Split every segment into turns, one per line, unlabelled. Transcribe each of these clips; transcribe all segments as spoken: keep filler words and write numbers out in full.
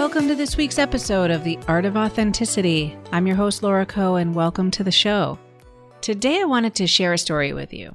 Welcome to this week's episode of The Art of Authenticity. I'm your host, Laura Koh, and welcome to the show. Today, I wanted to share a story with you.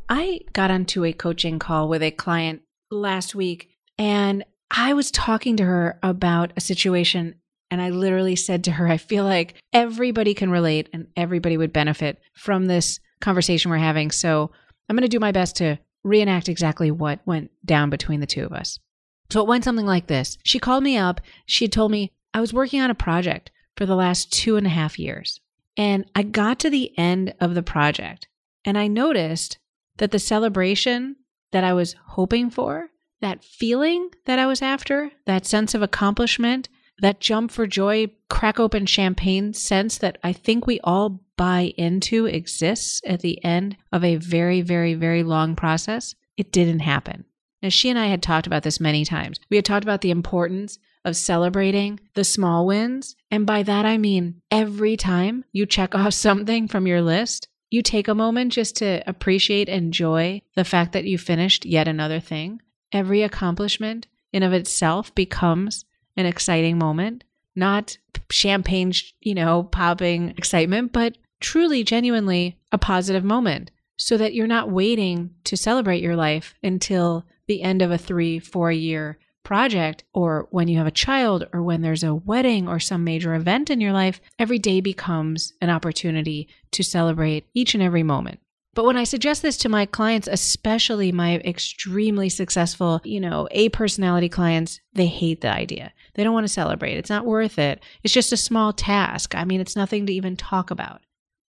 I got onto a coaching call with a client last week, and I was talking to her about a situation, and I literally said to her, I feel like everybody can relate and everybody would benefit from this conversation we're having. So I'm going to do my best to reenact exactly what went down between the two of us. So it went something like this. She called me up. She had told me I was working on a project for the last two and a half years. And I got to the end of the project and I noticed that the celebration that I was hoping for, that feeling that I was after, that sense of accomplishment, that jump for joy, crack open champagne sense that I think we all buy into exists at the end of a very, very, very long process, it didn't happen. Now, she and I had talked about this many times. We had talked about the importance of celebrating the small wins. And by that, I mean every time you check off something from your list, you take a moment just to appreciate and enjoy the fact that you finished yet another thing. Every accomplishment in of itself becomes an exciting moment, not champagne, you know, popping excitement, but truly, genuinely a positive moment so that you're not waiting to celebrate your life until the end of a three, four year project, or when you have a child, or when there's a wedding or some major event in your life. Every day becomes an opportunity to celebrate each and every moment. But when I suggest this to my clients, especially my extremely successful, you know, A personality clients, they hate the idea. They don't want to celebrate. It's not worth it. It's just a small task. I mean, it's nothing to even talk about.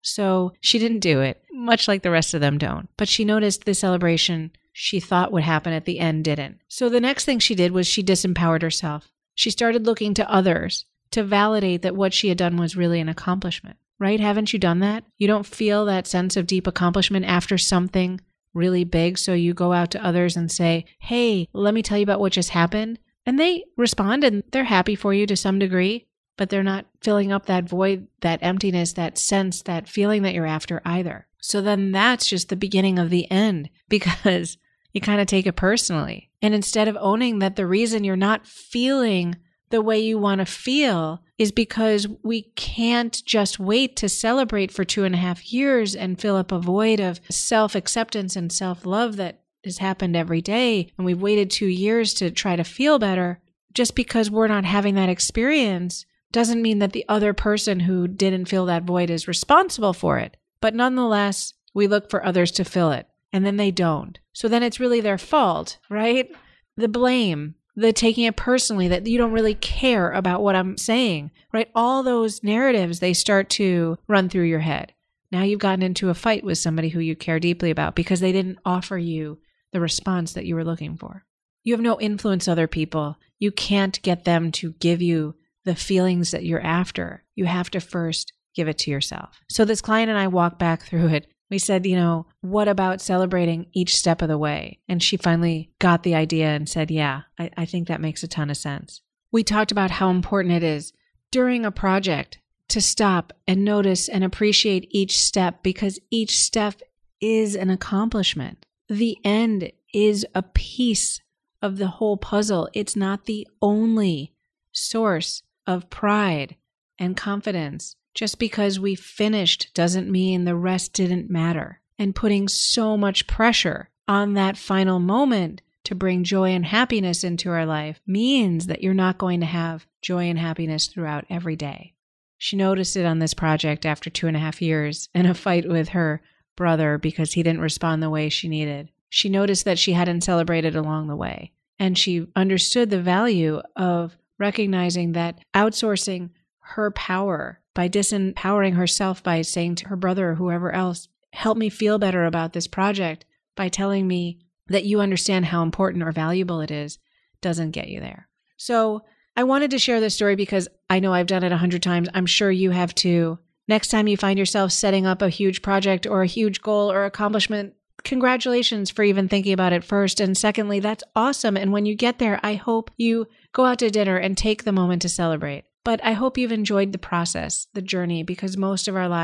So she didn't do it, much like the rest of them don't. But she noticed the celebration she thought would happen at the end didn't. So the next thing she did was she disempowered herself. She started looking to others to validate that what she had done was really an accomplishment, right? Haven't you done that? You don't feel that sense of deep accomplishment after something really big. So you go out to others and say, hey, let me tell you about what just happened. And they respond and they're happy for you to some degree, but they're not filling up that void, that emptiness, that sense, that feeling that you're after either. So then that's just the beginning of the end, because you kind of take it personally. And instead of owning that the reason you're not feeling the way you want to feel is because we can't just wait to celebrate for two and a half years and fill up a void of self-acceptance and self-love that has happened every day. And we've waited two years to try to feel better. Just because we're not having that experience doesn't mean that the other person who didn't fill that void is responsible for it. But nonetheless, we look for others to fill it, and then they don't. So then it's really their fault, right? The blame, the taking it personally, that you don't really care about what I'm saying, right? All those narratives, they start to run through your head. Now you've gotten into a fight with somebody who you care deeply about because they didn't offer you the response that you were looking for. You have no influence other people. You can't get them to give you the feelings that you're after. You have to first give it to yourself. So this client and I walked back through it. We said, you know, what about celebrating each step of the way? And she finally got the idea and said, yeah, I, I think that makes a ton of sense. We talked about how important it is during a project to stop and notice and appreciate each step, because each step is an accomplishment. The end is a piece of the whole puzzle. It's not the only source of pride and confidence. Just because we finished doesn't mean the rest didn't matter. And putting so much pressure on that final moment to bring joy and happiness into our life means that you're not going to have joy and happiness throughout every day. She noticed it on this project after two and a half years in a fight with her brother because he didn't respond the way she needed. She noticed that she hadn't celebrated along the way. And she understood the value of recognizing that outsourcing her power by disempowering herself, by saying to her brother or whoever else, help me feel better about this project, by telling me that you understand how important or valuable it is, doesn't get you there. So I wanted to share this story because I know I've done it a hundred times. I'm sure you have too. Next time you find yourself setting up a huge project or a huge goal or accomplishment, congratulations for even thinking about it first. And secondly, that's awesome. And when you get there, I hope you go out to dinner and take the moment to celebrate. But I hope you've enjoyed the process, the journey, because most of our lives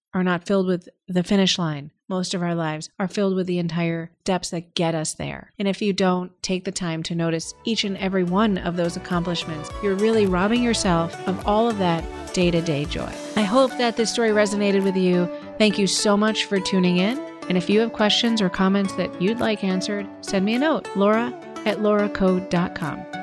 are not filled with the finish line. Most of our lives are filled with the entire steps that get us there. And if you don't take the time to notice each and every one of those accomplishments, you're really robbing yourself of all of that day-to-day joy. I hope that this story resonated with you. Thank you so much for tuning in. And if you have questions or comments that you'd like answered, send me a note, Laura at laura co dot com.